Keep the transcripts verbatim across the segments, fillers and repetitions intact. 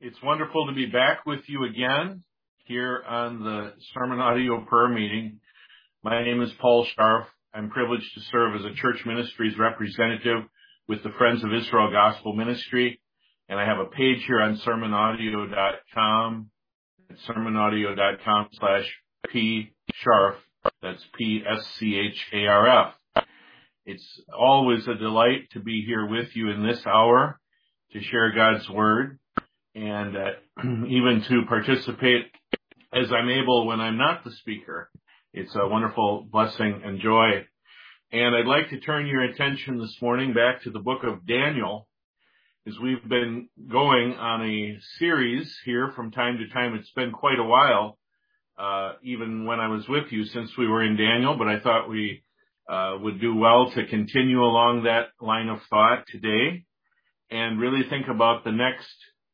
It's wonderful to be back with you again here on the Sermon Audio Prayer Meeting. My name is Paul Scharf. I'm privileged to serve as a church ministries representative with the Friends of Israel Gospel Ministry, and I have a page here on sermon audio dot com, sermon audio dot com slash P Scharf. That's P S C H A R F. It's always a delight to be here with you in this hour to share God's Word, and uh, even to participate as I'm able when I'm not the speaker. It's a wonderful blessing and joy. And I'd like to turn your attention this morning back to the book of Daniel, as we've been going on a series here from time to time. It's been quite a while, uh, even when I was with you, since we were in Daniel, but I thought we uh, would do well to continue along that line of thought today and really think about the next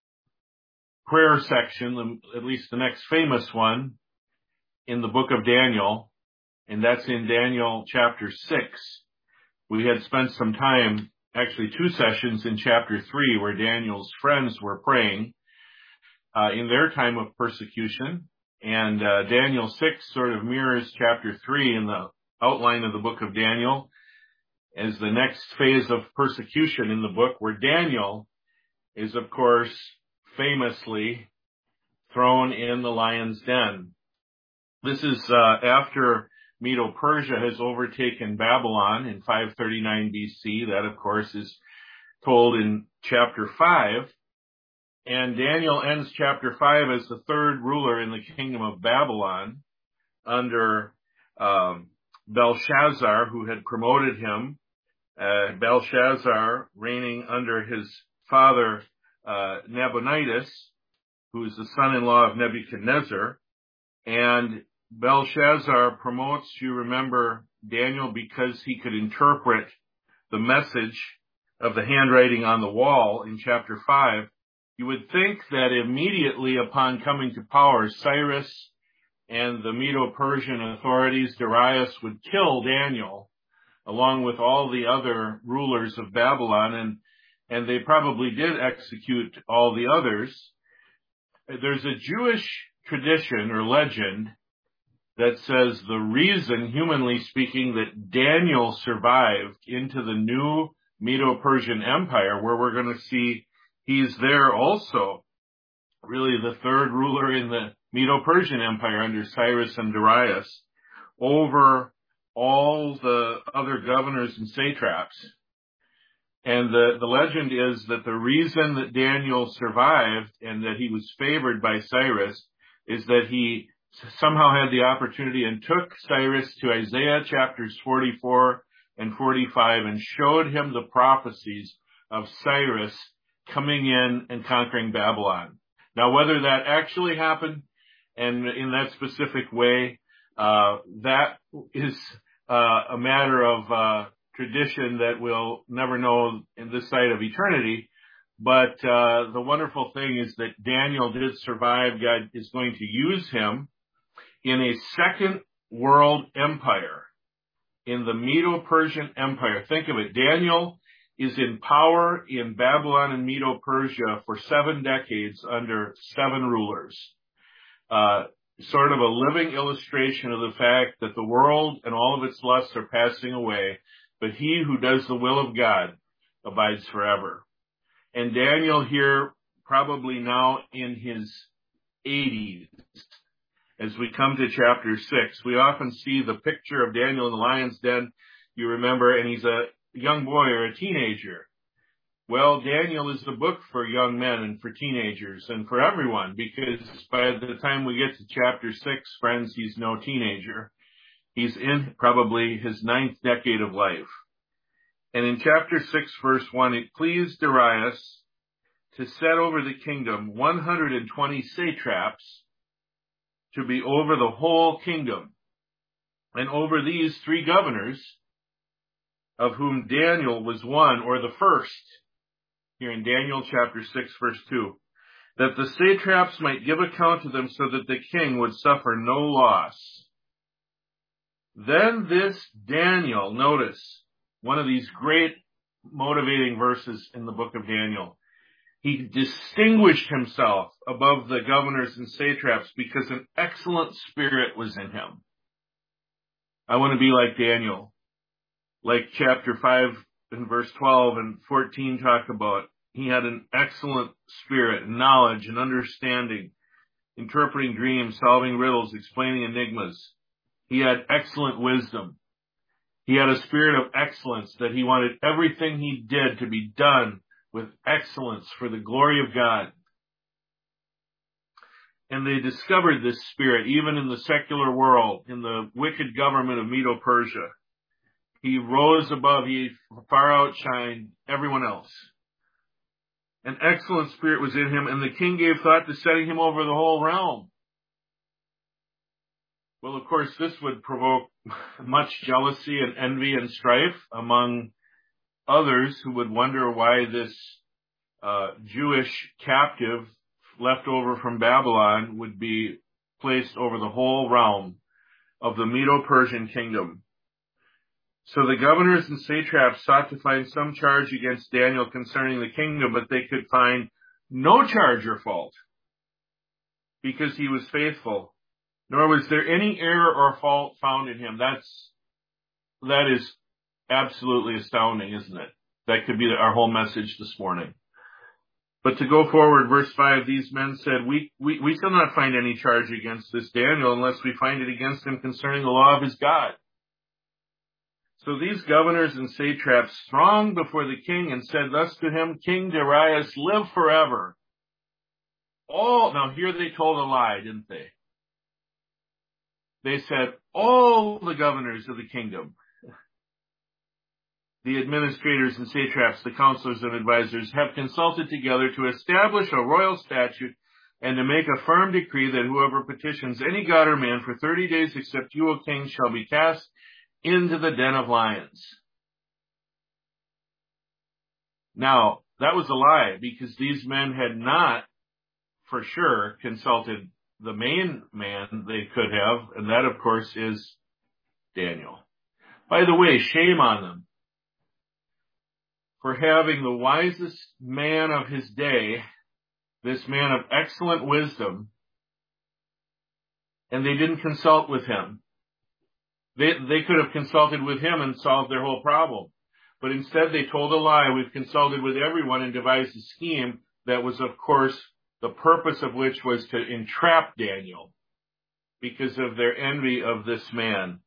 prayer section, at least the next famous one in the book of Daniel, and that's in Daniel chapter six. We had spent some time, actually two sessions in chapter three, where Daniel's friends were praying uh, in their time of persecution, and uh, Daniel six sort of mirrors chapter three in the outline of the book of Daniel as the next phase of persecution in the book, where Daniel is, of course, famously thrown in the lion's den. This is uh, after Medo-Persia has overtaken Babylon in five thirty-nine B C. That, of course, is told in chapter five. And Daniel ends chapter five as the third ruler in the kingdom of Babylon under um, Belshazzar, who had promoted him. Uh, Belshazzar reigning under his father Uh, Nabonidus, who is the son-in-law of Nebuchadnezzar. And Belshazzar promotes, you remember, Daniel because he could interpret the message of the handwriting on the wall in chapter five. You would think that immediately upon coming to power, Cyrus and the Medo-Persian authorities, Darius, would kill Daniel, along with all the other rulers of Babylon, and And they probably did execute all the others. There's a Jewish tradition or legend that says the reason, humanly speaking, that Daniel survived into the new Medo-Persian Empire, where we're going to see he's there also, really the third ruler in the Medo-Persian Empire under Cyrus and Darius, over all the other governors and satraps. And the, the legend is that the reason that Daniel survived and that he was favored by Cyrus is that he somehow had the opportunity and took Cyrus to Isaiah chapters forty-four and forty-five and showed him the prophecies of Cyrus coming in and conquering Babylon. Now, whether that actually happened and in that specific way, uh, that is uh, a matter of uh tradition that we'll never know in this side of eternity. But uh, the wonderful thing is that Daniel did survive. God is going to use him in a second world empire, in the Medo-Persian Empire. Think of it. Daniel is in power in Babylon and Medo-Persia for seven decades under seven rulers. Uh, sort of a living illustration of the fact that the world and all of its lusts are passing away, but he who does the will of God abides forever. And Daniel here, probably now in his eighties, as we come to chapter six, we often see the picture of Daniel in the lion's den, you remember, and he's a young boy or a teenager. Well, Daniel is the book for young men and for teenagers and for everyone, because by the time we get to chapter six, friends, he's no teenager. He's in probably his ninth decade of life. And in chapter six, verse one, it pleased Darius to set over the kingdom one hundred twenty satraps to be over the whole kingdom, and over these three governors, of whom Daniel was one, or the first, here in Daniel chapter six, verse two, that the satraps might give account to them so that the king would suffer no loss. Then this Daniel, notice, one of these great motivating verses in the book of Daniel, He distinguished himself above the governors and satraps because an excellent spirit was in him. I want to be like Daniel, like chapter five and verse twelve and fourteen talk about. He had an excellent spirit, knowledge and understanding, interpreting dreams, solving riddles, explaining enigmas. He had excellent wisdom. He had a spirit of excellence that he wanted everything he did to be done with excellence for the glory of God. And they discovered this spirit even in the secular world, in the wicked government of Medo-Persia. He rose above, he far outshined everyone else. An excellent spirit was in him, and the king gave thought to setting him over the whole realm. Well, of course, this would provoke much jealousy and envy and strife among others who would wonder why this uh, Jewish captive left over from Babylon would be placed over the whole realm of the Medo-Persian kingdom. So the governors and satraps sought to find some charge against Daniel concerning the kingdom, but they could find no charge or fault because he was faithful, nor was there any error or fault found in him. That's, that is absolutely astounding, isn't it? That could be our whole message this morning. But to go forward, verse five, these men said, we, we, we shall not find any charge against this Daniel unless we find it against him concerning the law of his God. So these governors and satraps thronged before the king and said thus to him, King Darius, live forever. All, now here they told a lie, didn't they? They said, all the governors of the kingdom, the administrators and satraps, the counselors and advisors, have consulted together to establish a royal statute and to make a firm decree that whoever petitions any god or man for thirty days except you, O king, shall be cast into the den of lions. Now, that was a lie because these men had not, for sure, consulted the main man they could have, and that, of course, is Daniel. By the way, shame on them for having the wisest man of his day, this man of excellent wisdom, and they didn't consult with him. They, they could have consulted with him and solved their whole problem. But instead they told a lie. We've consulted with everyone and devised a scheme that was, of course, the purpose of which was to entrap Daniel because of their envy of this man.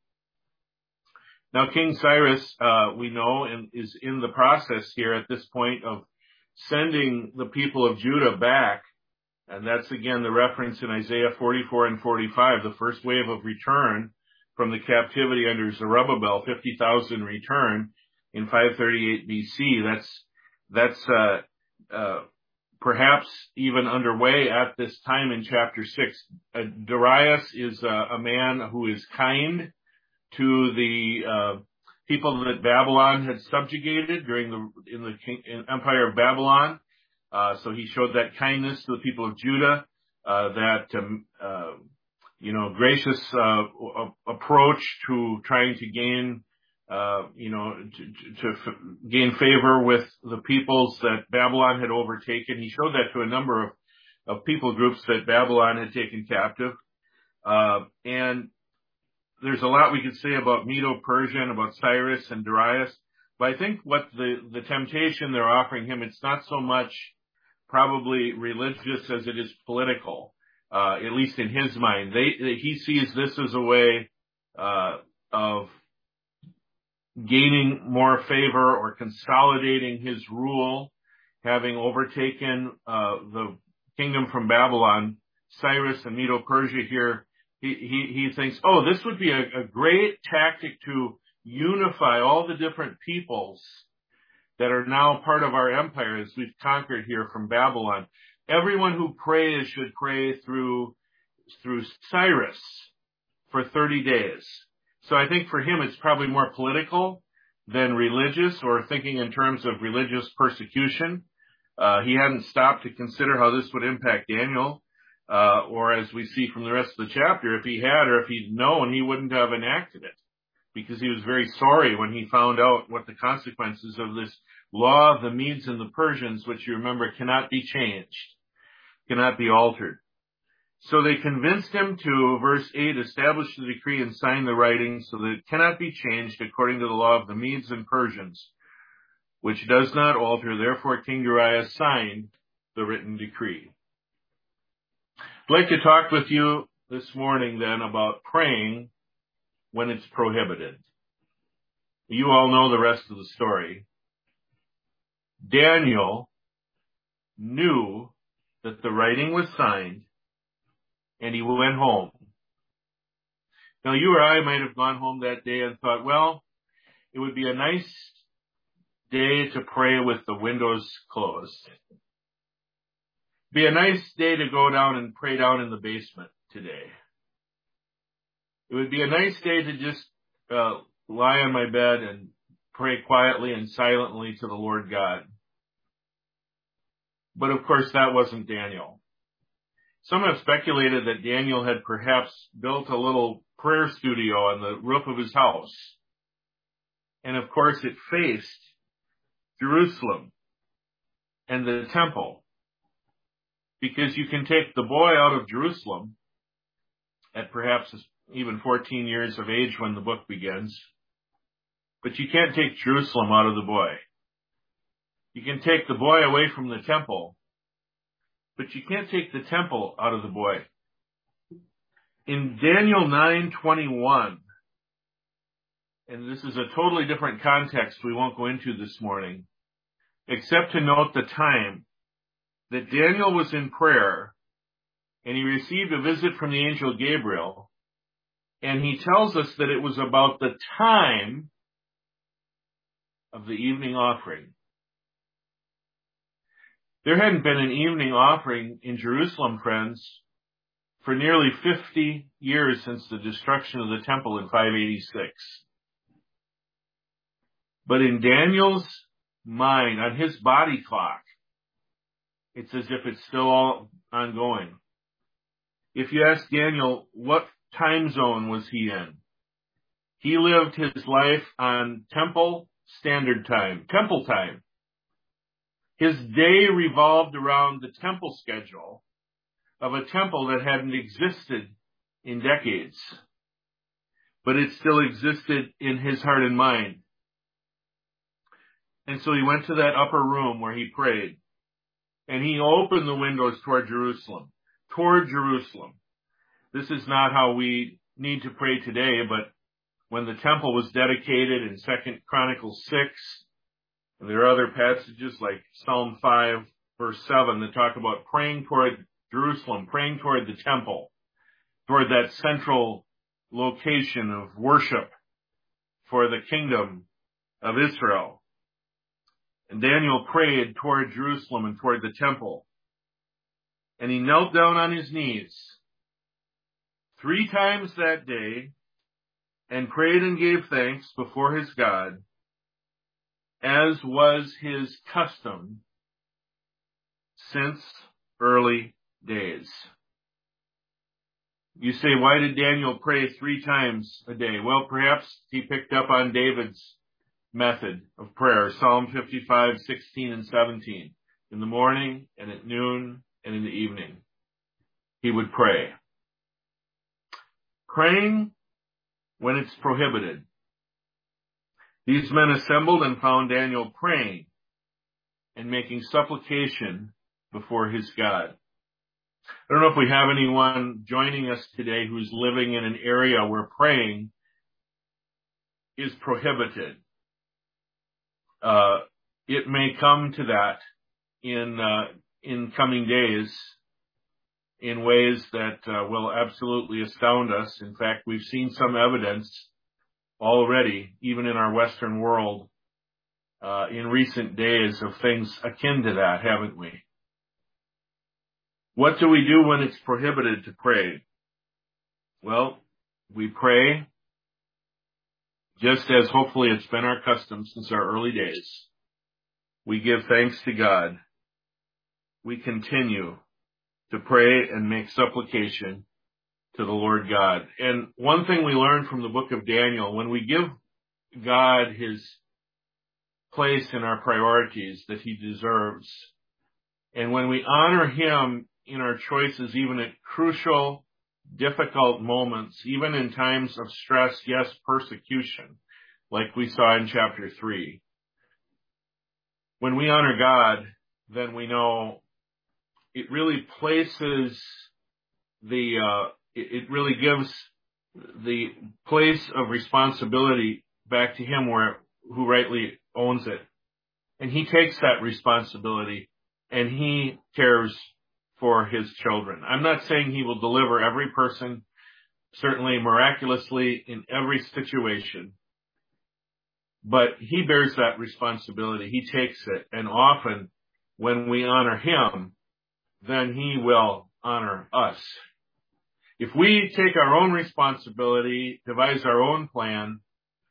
Now, King Cyrus, uh, we know, and is in the process here at this point of sending the people of Judah back. And that's, again, the reference in Isaiah forty-four and forty-five, the first wave of return from the captivity under Zerubbabel, fifty thousand return in five thirty-eight B C. That's, that's, uh, uh, perhaps even underway at this time in chapter six. Uh, Darius is uh, a man who is kind to the uh, people that Babylon had subjugated during the in the king, in Empire of Babylon. Uh, so he showed that kindness to the people of Judah, uh, that um, uh, you know gracious uh, approach to trying to gain uh, you know to, to, to f- gain favor with the peoples that Babylon had overtaken. He showed that to a number of of people groups that Babylon had taken captive, uh, and there's a lot we could say about Medo-Persia and about Cyrus and Darius, but I think what the, the temptation they're offering him, it's not so much probably religious as it is political, uh, at least in his mind. They, they, he sees this as a way uh, of gaining more favor or consolidating his rule, having overtaken uh, the kingdom from Babylon. Cyrus and Medo-Persia here, He, he, he thinks, oh, this would be a, a great tactic to unify all the different peoples that are now part of our empire as we've conquered here from Babylon. Everyone who prays should pray through, through Cyrus for thirty days. So I think for him it's probably more political than religious or thinking in terms of religious persecution. Uh, he hadn't stopped to consider how this would impact Daniel. Uh, or as we see from the rest of the chapter, if he had or if he'd known, he wouldn't have enacted it because he was very sorry when he found out what the consequences of this law of the Medes and the Persians, which you remember cannot be changed, cannot be altered. So they convinced him to, verse eight, establish the decree and sign the writing so that it cannot be changed according to the law of the Medes and Persians, which does not alter. Therefore, King Darius signed the written decree. I'd like to talk with you this morning then about praying when it's prohibited. You all know the rest of the story. Daniel knew that the writing was signed, and he went home. Now, you or I might have gone home that day and thought, well, it would be a nice day to pray with the windows closed. Be a nice day to go down and pray down in the basement today. It would be a nice day to just uh, lie on my bed and pray quietly and silently to the Lord God. But of course, that wasn't Daniel. Some have speculated that Daniel had perhaps built a little prayer studio on the roof of his house. And of course, it faced Jerusalem and the temple. Because you can take the boy out of Jerusalem at perhaps even fourteen years of age when the book begins. But you can't take Jerusalem out of the boy. You can take the boy away from the temple, but you can't take the temple out of the boy. In Daniel nine twenty-one, and this is a totally different context we won't go into this morning, except to note the time that Daniel was in prayer, and he received a visit from the angel Gabriel, and he tells us that it was about the time of the evening offering. There hadn't been an evening offering in Jerusalem, friends, for nearly fifty years since the destruction of the temple in five eighty-six. But in Daniel's mind, on his body clock, it's as if it's still all ongoing. If you ask Daniel, what time zone was he in? He lived his life on temple standard time, temple time. His day revolved around the temple schedule of a temple that hadn't existed in decades, but it still existed in his heart and mind. And so he went to that upper room where he prayed, and he opened the windows toward Jerusalem, toward Jerusalem. This is not how we need to pray today, but when the temple was dedicated in Second Chronicles six, and there are other passages like Psalm five, verse seven, that talk about praying toward Jerusalem, praying toward the temple, toward that central location of worship for the kingdom of Israel. And Daniel prayed toward Jerusalem and toward the temple. And he knelt down on his knees three times that day and prayed and gave thanks before his God, as was his custom since early days. You say, why did Daniel pray three times a day? Well, perhaps he picked up on David's method of prayer, Psalm fifty-five, sixteen, and seventeen. In the morning and at noon and in the evening, he would pray. Praying when it's prohibited. These men assembled and found Daniel praying and making supplication before his God. I don't know if we have anyone joining us today who's living in an area where praying is prohibited. Uh, it may come to that in uh, in coming days in ways that uh, will absolutely astound us. In fact, we've seen some evidence already, even in our Western world, uh, in recent days of things akin to that, haven't we? What do we do when it's prohibited to pray? Well, we pray just as hopefully it's been our custom since our early days. We give thanks to God. We continue to pray and make supplication to the Lord God. And one thing we learn from the book of Daniel, when we give God his place in our priorities that he deserves. And when we honor him in our choices, even at crucial, difficult moments, even in times of stress, yes, persecution, like we saw in chapter three, when we honor God, then we know it really places the, uh, it, it really gives the place of responsibility back to him where, who rightly owns it. And he takes that responsibility and he cares for his children. I'm not saying he will deliver every person, certainly miraculously in every situation, but he bears that responsibility. He takes it. And often when we honor him, then he will honor us. If we take our own responsibility, devise our own plan,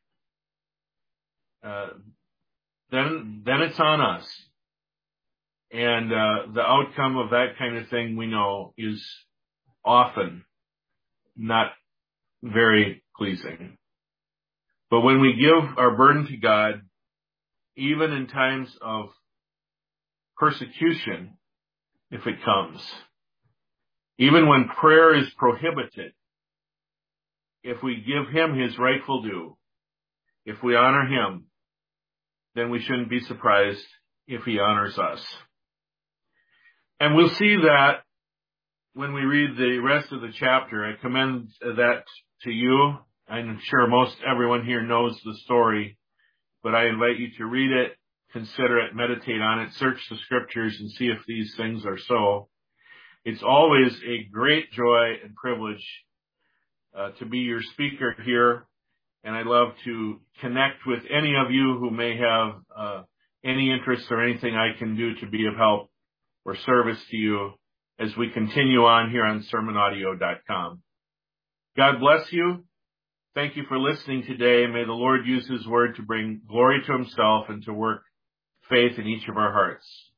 uh, then, then it's on us. And, uh, the outcome of that kind of thing we know is often not very pleasing. But when we give our burden to God, even in times of persecution, if it comes, even when prayer is prohibited, if we give him his rightful due, if we honor him, then we shouldn't be surprised if he honors us. And we'll see that when we read the rest of the chapter. I commend that to you. I'm sure most everyone here knows the story, but I invite you to read it, consider it, meditate on it, search the scriptures and see if these things are so. It's always a great joy and privilege uh, to be your speaker here, and I love to connect with any of you who may have uh, any interest or anything I can do to be of help or service to you as we continue on here on sermon audio dot com. God bless you. Thank you for listening today. May the Lord use his word to bring glory to himself and to work faith in each of our hearts.